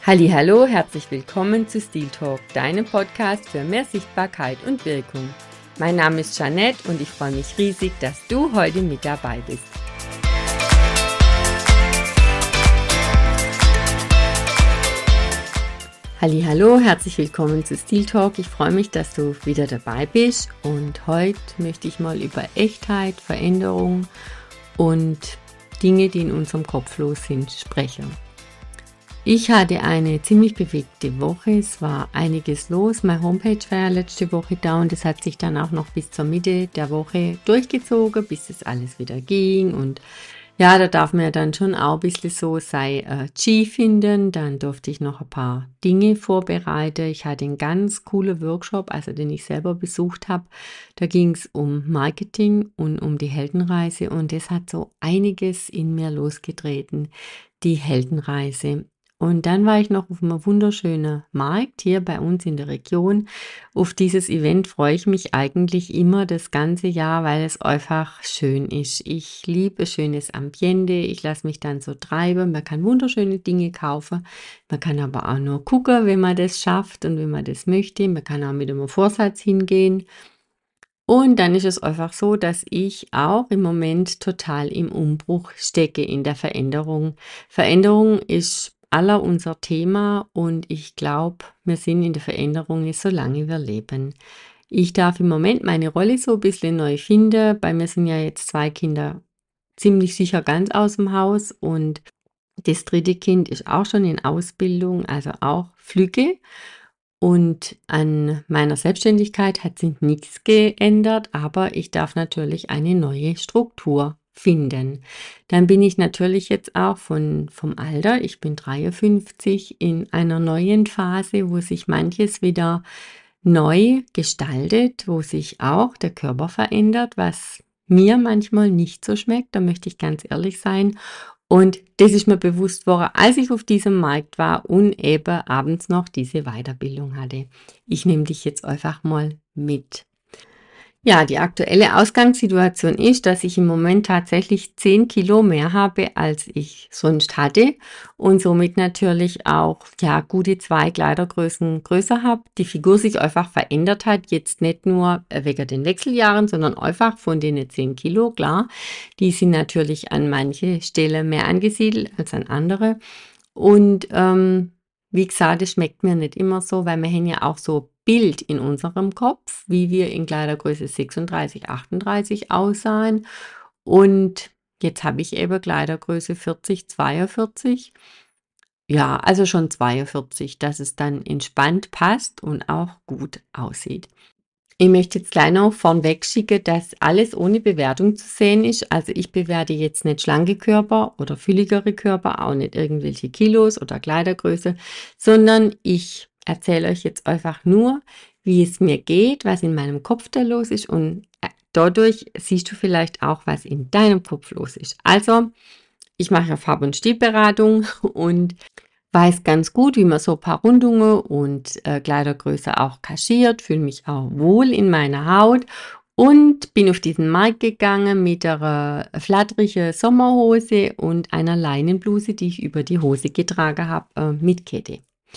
Hallihallo, herzlich willkommen zu Steel Talk, deinem Podcast für mehr Sichtbarkeit und Wirkung. Mein Name ist Jeanette und ich freue mich riesig, dass du heute mit dabei bist. Hallihallo, herzlich willkommen zu Steel Talk. Ich freue mich, dass du wieder dabei bist und heute möchte ich mal über Echtheit, Veränderung und Dinge, die in unserem Kopf los sind, sprechen. Ich hatte eine ziemlich bewegte Woche, es war einiges los. Meine Homepage war ja letzte Woche da und es hat sich dann auch noch bis zur Mitte der Woche durchgezogen, bis es alles wieder ging. Und ja, da darf man ja dann schon auch ein bisschen so sein G finden. Dann durfte ich noch ein paar Dinge vorbereiten. Ich hatte einen ganz coolen Workshop, also den ich selber besucht habe. Da ging es um Marketing und um die Heldenreise und das hat so einiges in mir losgetreten, die Heldenreise. Und dann war ich noch auf einem wunderschönen Markt hier bei uns in der Region. Auf dieses Event freue ich mich eigentlich immer das ganze Jahr, weil es einfach schön ist. Ich liebe ein schönes Ambiente, ich lasse mich dann so treiben. Man kann wunderschöne Dinge kaufen. Man kann aber auch nur gucken, wenn man das schafft und wenn man das möchte. Man kann auch mit einem Vorsatz hingehen. Und dann ist es einfach so, dass ich auch im Moment total im Umbruch stecke in der Veränderung. Veränderung ist aller unser Thema und ich glaube, wir sind in der Veränderung nicht, solange wir leben. Ich darf im Moment meine Rolle so ein bisschen neu finden. Bei mir sind ja jetzt 2 Kinder ziemlich sicher ganz aus dem Haus und das dritte Kind ist auch schon in Ausbildung, also auch flügge. Und an meiner Selbstständigkeit hat sich nichts geändert, aber ich darf natürlich eine neue Struktur finden. Dann bin ich natürlich jetzt auch vom Alter, ich bin 53, in einer neuen Phase, wo sich manches wieder neu gestaltet, wo sich auch der Körper verändert, was mir manchmal nicht so schmeckt, da möchte ich ganz ehrlich sein. Und das ist mir bewusst worden, als ich auf diesem Markt war und eben abends noch diese Weiterbildung hatte. Ich nehme dich jetzt einfach mal mit. Ja, die aktuelle Ausgangssituation ist, dass ich im Moment tatsächlich 10 Kilo mehr habe, als ich sonst hatte und somit natürlich auch ja gute 2 Kleidergrößen größer habe. Die Figur sich einfach verändert hat, jetzt nicht nur wegen den Wechseljahren, sondern einfach von den 10 Kilo, klar. Die sind natürlich an manche Stelle mehr angesiedelt als an andere. Und wie gesagt, das schmeckt mir nicht immer so, weil wir haben ja auch so Bild in unserem Kopf, wie wir in Kleidergröße 36, 38 aussahen. Und jetzt habe ich eben Kleidergröße 40, 42. Ja, also schon 42, dass es dann entspannt passt und auch gut aussieht. Ich möchte jetzt gleich noch vornweg schicken, dass alles ohne Bewertung zu sehen ist. Also ich bewerte jetzt nicht schlanke Körper oder fülligere Körper, auch nicht irgendwelche Kilos oder Kleidergröße, sondern ich erzähle euch jetzt einfach nur, wie es mir geht, was in meinem Kopf da los ist und dadurch siehst du vielleicht auch, was in deinem Kopf los ist. Also, ich mache ja Farb- und Stilberatung und weiß ganz gut, wie man so ein paar Rundungen und Kleidergröße auch kaschiert, fühle mich auch wohl in meiner Haut und bin auf diesen Markt gegangen mit einer flatterigen Sommerhose und einer Leinenbluse, die ich über die Hose getragen habe, mit Kette.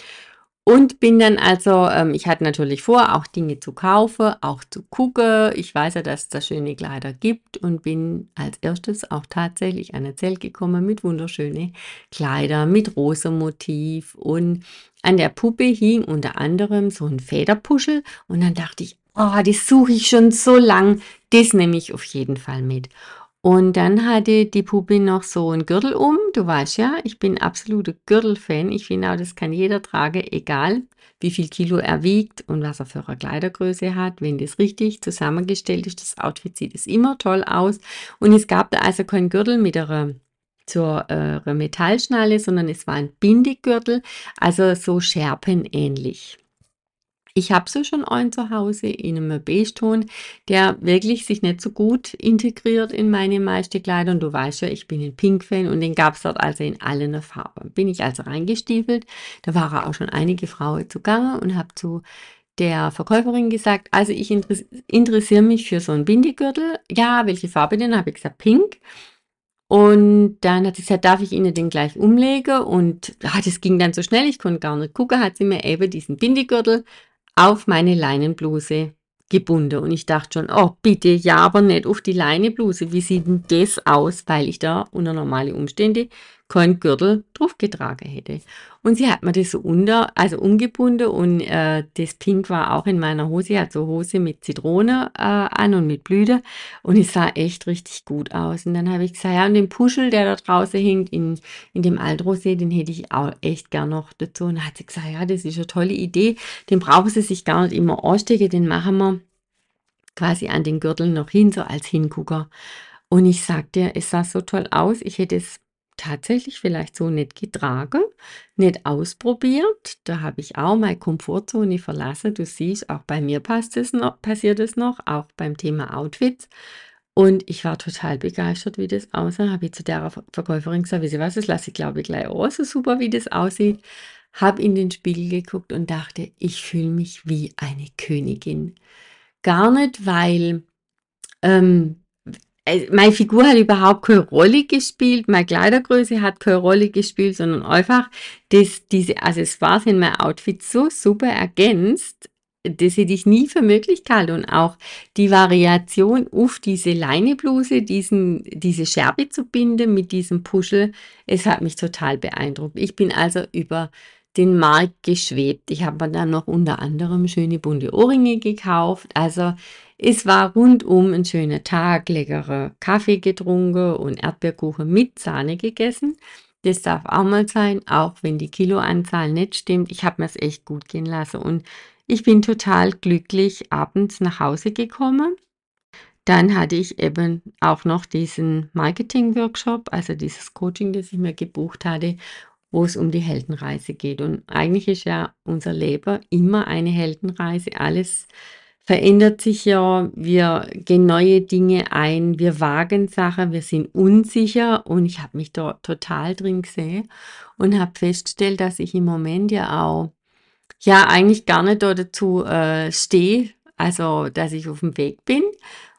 Und bin dann also, ich hatte natürlich vor, auch Dinge zu kaufen, auch zu gucken. Ich weiß ja, dass es da schöne Kleider gibt und bin als erstes auch tatsächlich an ein Zelt gekommen mit wunderschönen Kleider, mit rosa Motiv. Und an der Puppe hing unter anderem so ein Federpuschel. Und dann dachte ich, oh, das suche ich schon so lang. Das nehme ich auf jeden Fall mit. Und dann hatte die Puppe noch so einen Gürtel um. Du weißt ja, ich bin absoluter Gürtelfan. Ich finde auch, das kann jeder tragen, egal wie viel Kilo er wiegt und was er für eine Kleidergröße hat. Wenn das richtig zusammengestellt ist, das Outfit sieht es immer toll aus. Und es gab da also keinen Gürtel mit einer Metallschnalle, sondern es war ein Bindegürtel, also so scherpenähnlich. Ich habe so schon einen zu Hause in einem Beige-Ton, der wirklich sich nicht so gut integriert in meine meiste Kleider. Und du weißt ja, ich bin ein Pink-Fan und den gab es dort also in allen Farben. Bin ich also reingestiefelt, da waren auch schon einige Frauen zugange und habe zu der Verkäuferin gesagt, also ich interessiere mich für so einen Bindegürtel. Ja, welche Farbe denn? Habe ich gesagt, Pink. Und dann hat sie gesagt, darf ich Ihnen den gleich umlegen? Und das ging dann so schnell, ich konnte gar nicht gucken, hat sie mir eben diesen Bindegürtel auf meine Leinenbluse gebunden. Und ich dachte schon, oh bitte, ja, aber nicht auf die Leinenbluse. Wie sieht denn das aus? Weil ich da unter normale Umstände keinen Gürtel draufgetragen hätte. Und sie hat mir das so also umgebunden und das Pink war auch in meiner Hose. Sie hat so Hose mit Zitrone an und mit Blüte und es sah echt richtig gut aus. Und dann habe ich gesagt, ja, und den Puschel, der da draußen hängt in dem Altrosé, den hätte ich auch echt gern noch dazu. Und dann hat sie gesagt, ja, das ist eine tolle Idee. Den brauchen sie sich gar nicht immer anstecken, den machen wir quasi an den Gürtel noch hin, so als Hingucker. Und ich sag dir, es sah so toll aus. Ich hätte es tatsächlich vielleicht so nicht getragen, nicht ausprobiert. Da habe ich auch meine Komfortzone verlassen. Du siehst, auch bei mir passiert es noch, auch beim Thema Outfits. Und ich war total begeistert, wie das aussah. Habe ich zu der Verkäuferin gesagt, wisst ihr was, das lasse ich glaube ich gleich auch so super, wie das aussieht. Habe in den Spiegel geguckt und dachte, ich fühle mich wie eine Königin. Gar nicht, weil ähm, meine Figur hat überhaupt keine Rolle gespielt, meine Kleidergröße hat keine Rolle gespielt, sondern einfach, dass diese Accessoires in mein Outfit so super ergänzt, das hätte ich nie für möglich gehalten. Und auch die Variation auf diese Leinebluse, diese Schärpe zu binden mit diesem Puschel, es hat mich total beeindruckt. Ich bin also über den Markt geschwebt. Ich habe mir dann noch unter anderem schöne bunte Ohrringe gekauft. Also es war rundum ein schöner Tag, leckerer Kaffee getrunken und Erdbeerkuchen mit Sahne gegessen. Das darf auch mal sein, auch wenn die Kiloanzahl nicht stimmt. Ich habe mir es echt gut gehen lassen und ich bin total glücklich abends nach Hause gekommen. Dann hatte ich eben auch noch diesen Marketing-Workshop, also dieses Coaching, das ich mir gebucht hatte, wo es um die Heldenreise geht. Und eigentlich ist ja unser Leben immer eine Heldenreise. Alles verändert sich ja, wir gehen neue Dinge ein, wir wagen Sachen, wir sind unsicher und ich habe mich da total drin gesehen und habe festgestellt, dass ich im Moment ja auch, ja, eigentlich gar nicht da dazu stehe, also dass ich auf dem Weg bin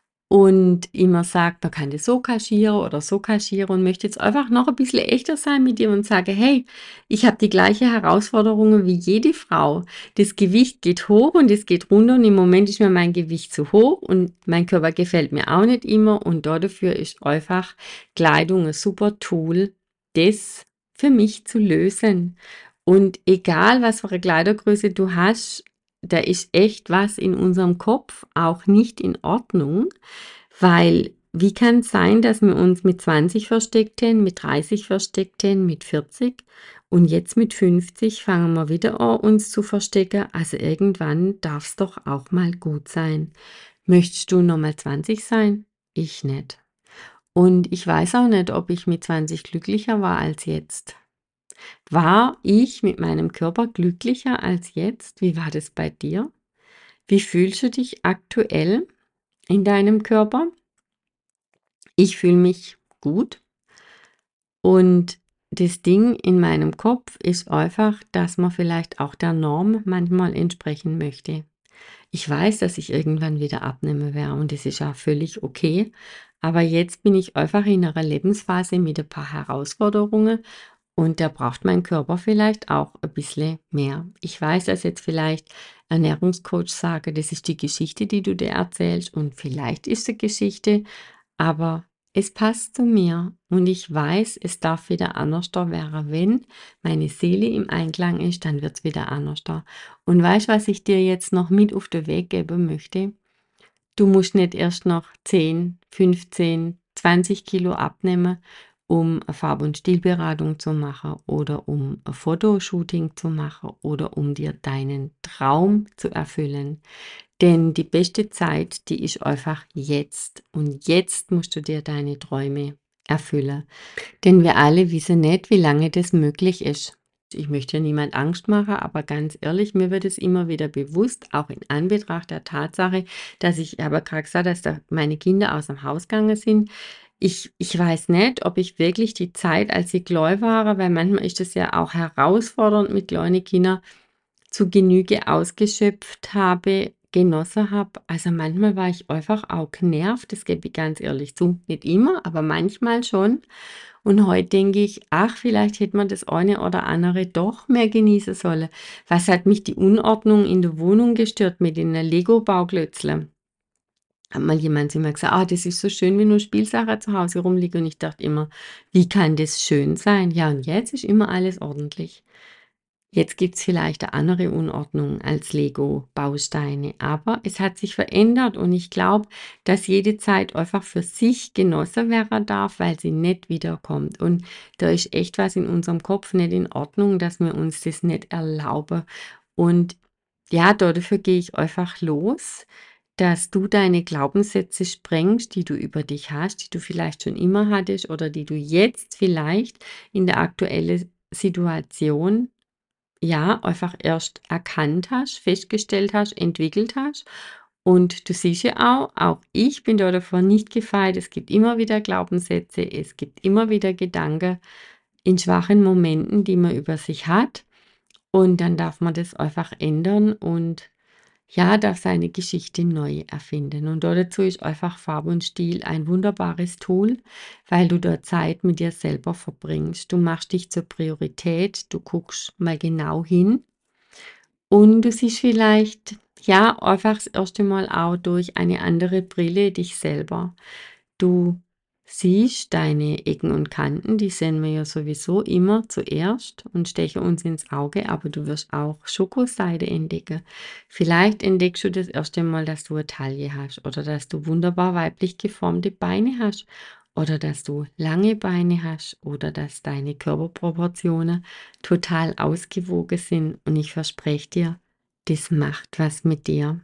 und immer sagt, man kann das so kaschieren oder so kaschieren und möchte jetzt einfach noch ein bisschen echter sein mit dir und sage, hey, ich habe die gleiche Herausforderungen wie jede Frau. Das Gewicht geht hoch und es geht runter und im Moment ist mir mein Gewicht zu hoch und mein Körper gefällt mir auch nicht immer und dafür ist einfach Kleidung ein super Tool, das für mich zu lösen. Und egal, was für eine Kleidergröße du hast, da ist echt was in unserem Kopf auch nicht in Ordnung, weil wie kann es sein, dass wir uns mit 20 versteckten, mit 30 versteckten, mit 40 und jetzt mit 50 fangen wir wieder an, uns zu verstecken. Also irgendwann darf es doch auch mal gut sein. Möchtest du nochmal 20 sein? Ich nicht. Und ich weiß auch nicht, ob ich mit 20 glücklicher war als jetzt. War ich mit meinem Körper glücklicher als jetzt? Wie war das bei dir? Wie fühlst du dich aktuell in deinem Körper? Ich fühle mich gut und das Ding in meinem Kopf ist einfach, dass man vielleicht auch der Norm manchmal entsprechen möchte. Ich weiß, dass ich irgendwann wieder abnehmen werde und das ist auch völlig okay. Aber jetzt bin ich einfach in einer Lebensphase mit ein paar Herausforderungen und da braucht mein Körper vielleicht auch ein bisschen mehr. Ich weiß, dass jetzt vielleicht Ernährungscoach sage, das ist die Geschichte, die du dir erzählst und vielleicht ist die Geschichte, aber es passt zu mir und ich weiß, es darf wieder anders da werden. Wenn meine Seele im Einklang ist, dann wird es wieder anders da. Und weißt, was ich dir jetzt noch mit auf den Weg geben möchte? Du musst nicht erst noch 10, 15, 20 Kilo abnehmen, um eine Farb- und Stilberatung zu machen oder um ein Fotoshooting zu machen oder um dir deinen Traum zu erfüllen. Denn die beste Zeit, die ist einfach jetzt. Und jetzt musst du dir deine Träume erfüllen. Denn wir alle wissen nicht, wie lange das möglich ist. Ich möchte niemand Angst machen, aber ganz ehrlich, mir wird es immer wieder bewusst, auch in Anbetracht der Tatsache, dass ich habe gerade gesagt, dass da meine Kinder aus dem Haus gegangen sind. Ich weiß nicht, ob ich wirklich die Zeit, als sie klein waren, weil manchmal ist es ja auch herausfordernd mit kleinen Kindern, zu Genüge ausgeschöpft habe, genossen habe. Also manchmal war ich einfach auch genervt, das gebe ich ganz ehrlich zu. Nicht immer, aber manchmal schon. Und heute denke ich, ach, vielleicht hätte man das eine oder andere doch mehr genießen sollen. Was hat mich die Unordnung in der Wohnung gestört mit den Lego-Bauklötzle? Hat mal jemand zu mir gesagt: „Ah, das ist so schön, wenn nur Spielsachen zu Hause rumliegen.“ Und ich dachte immer: „Wie kann das schön sein?“ Ja, und jetzt ist immer alles ordentlich. Jetzt gibt's vielleicht eine andere Unordnung als Lego-Bausteine, aber es hat sich verändert und ich glaube, dass jede Zeit einfach für sich genossen werden darf, weil sie nicht wiederkommt. Und da ist echt was in unserem Kopf nicht in Ordnung, dass wir uns das nicht erlauben. Und ja, dafür gehe ich einfach los, dass du deine Glaubenssätze sprengst, die du über dich hast, die du vielleicht schon immer hattest oder die du jetzt vielleicht in der aktuellen Situation ja, einfach erst erkannt hast, festgestellt hast, entwickelt hast. Und du siehst ja auch ich bin da davon nicht gefeit. Es gibt immer wieder Glaubenssätze, es gibt immer wieder Gedanken in schwachen Momenten, die man über sich hat. Und dann darf man das einfach ändern und ja, darf seine Geschichte neu erfinden. Und dazu ist einfach Farbe und Stil ein wunderbares Tool, weil du dort Zeit mit dir selber verbringst. Du machst dich zur Priorität, du guckst mal genau hin und du siehst vielleicht, ja, einfach das erste Mal auch durch eine andere Brille dich selber. Du siehst deine Ecken und Kanten, die sehen wir ja sowieso immer zuerst und stechen uns ins Auge, aber du wirst auch Schokoseide entdecken. Vielleicht entdeckst du das erste Mal, dass du eine Taille hast oder dass du wunderbar weiblich geformte Beine hast oder dass du lange Beine hast oder dass deine Körperproportionen total ausgewogen sind und ich verspreche dir, das macht was mit dir.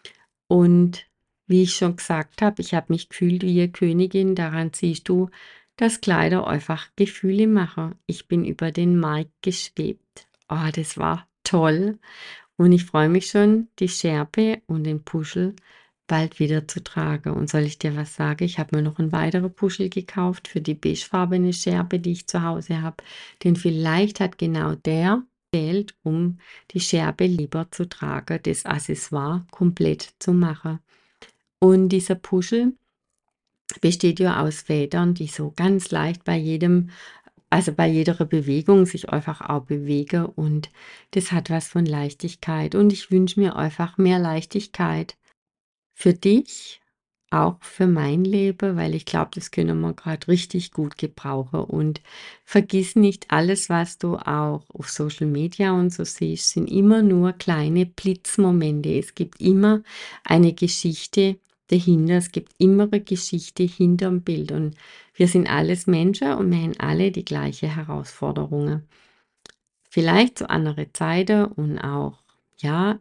Und wie ich schon gesagt habe, ich habe mich gefühlt wie 'ne Königin. Daran siehst du, dass Kleider einfach Gefühle machen. Ich bin über den Markt geschwebt. Oh, das war toll. Und ich freue mich schon, die Schärpe und den Puschel bald wieder zu tragen. Und soll ich dir was sagen? Ich habe mir noch 'n weitere Puschel gekauft für die beigefarbene Schärpe, die ich zu Hause habe. Denn vielleicht hat genau der fehlt, um die Schärpe lieber zu tragen, das Accessoire komplett zu machen. Und dieser Puschel besteht ja aus Federn, die so ganz leicht bei jedem also bei jeder Bewegung sich einfach auch bewegen und das hat was von Leichtigkeit und ich wünsche mir einfach mehr Leichtigkeit für dich, auch für mein Leben, weil ich glaube, das können wir gerade richtig gut gebrauchen. Und vergiss nicht, alles, was du auch auf Social Media und so siehst, sind immer nur kleine Blitzmomente. Es gibt immer eine Geschichte dahinter. Es gibt immer eine Geschichte hinterm Bild. Und wir sind alles Menschen und wir haben alle die gleiche Herausforderungen. Vielleicht zu andere Zeiten und auch, ja,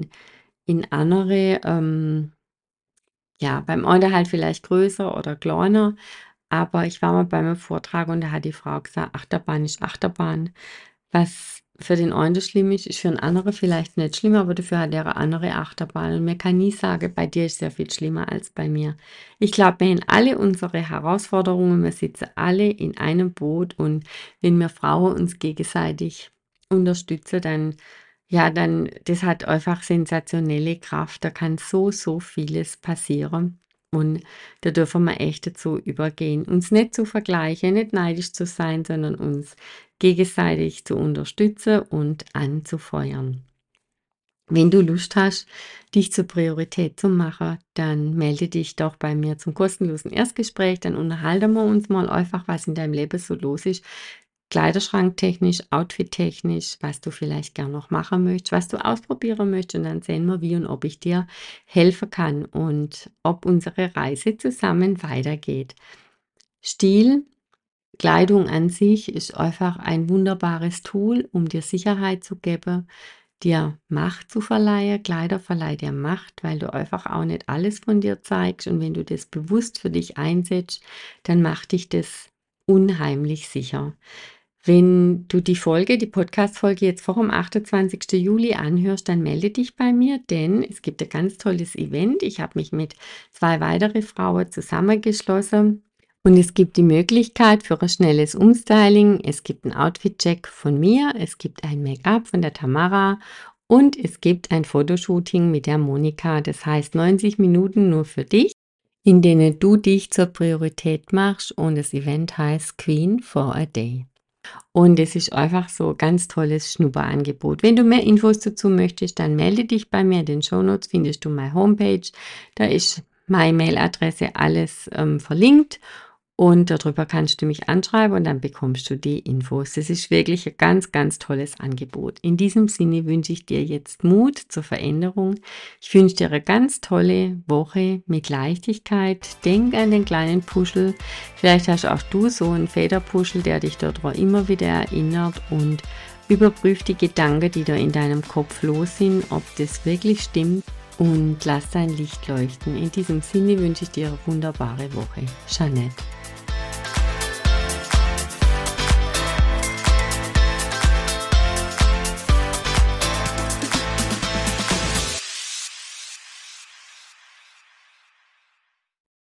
in andere, ja, beim einen halt vielleicht größer oder kleiner, aber ich war mal bei 'nem Vortrag und da hat die Frau gesagt: „Achterbahn ist Achterbahn.“ Was für den einen schlimm ist, ist für 'n anderen vielleicht nicht schlimm, aber dafür hat er 'ne andere Achterbahn und man kann nie sagen: „Bei dir ist sehr viel schlimmer als bei mir.“ Ich glaube, wir haben alle unsere Herausforderungen, wir sitzen alle in einem Boot und wenn wir Frauen uns gegenseitig unterstützen, dann ja, dann das hat einfach sensationelle Kraft. Da kann so, so vieles passieren. Und da dürfen wir echt dazu übergehen, uns nicht zu vergleichen, nicht neidisch zu sein, sondern uns gegenseitig zu unterstützen und anzufeuern. Wenn du Lust hast, dich zur Priorität zu machen, dann melde dich doch bei mir zum kostenlosen Erstgespräch. Dann unterhalten wir uns mal einfach, was in deinem Leben so los ist. Kleiderschranktechnisch, outfittechnisch, was du vielleicht gern noch machen möchtest, was du ausprobieren möchtest. Und dann sehen wir, wie und ob ich dir helfen kann und ob unsere Reise zusammen weitergeht. Stil, Kleidung an sich ist einfach ein wunderbares Tool, um dir Sicherheit zu geben, dir Macht zu verleihen. Kleider verleiht dir Macht, weil du einfach auch nicht alles von dir zeigst. Und wenn du das bewusst für dich einsetzt, dann macht dich das unheimlich sicher. Wenn du die Podcast-Folge jetzt vor dem 28. Juli anhörst, dann melde dich bei mir, denn es gibt ein ganz tolles Event. Ich habe mich mit 2 weitere Frauen zusammengeschlossen und es gibt die Möglichkeit für ein schnelles Umstyling. Es gibt einen Outfit-Check von mir, es gibt ein Make-up von der Tamara Und es gibt ein Fotoshooting mit der Monika, das heißt 90 Minuten nur für dich, in denen du dich zur Priorität machst und das Event heißt Queen for a Day. Und es ist einfach so ein ganz tolles Schnupperangebot. Wenn du mehr Infos dazu möchtest, dann melde dich bei mir. In den Shownotes findest du meine Homepage. Da ist meine Mailadresse alles verlinkt. Und darüber kannst du mich anschreiben und dann bekommst du die Infos. Das ist wirklich ein ganz, ganz tolles Angebot. In diesem Sinne wünsche ich dir jetzt Mut zur Veränderung. Ich wünsche dir eine ganz tolle Woche mit Leichtigkeit. Denk an den kleinen Puschel. Vielleicht hast auch du so einen Federpuschel, der dich dort immer wieder erinnert, und überprüf die Gedanken, die da in deinem Kopf los sind, ob das wirklich stimmt, und lass dein Licht leuchten. In diesem Sinne wünsche ich dir eine wunderbare Woche. Jeanette.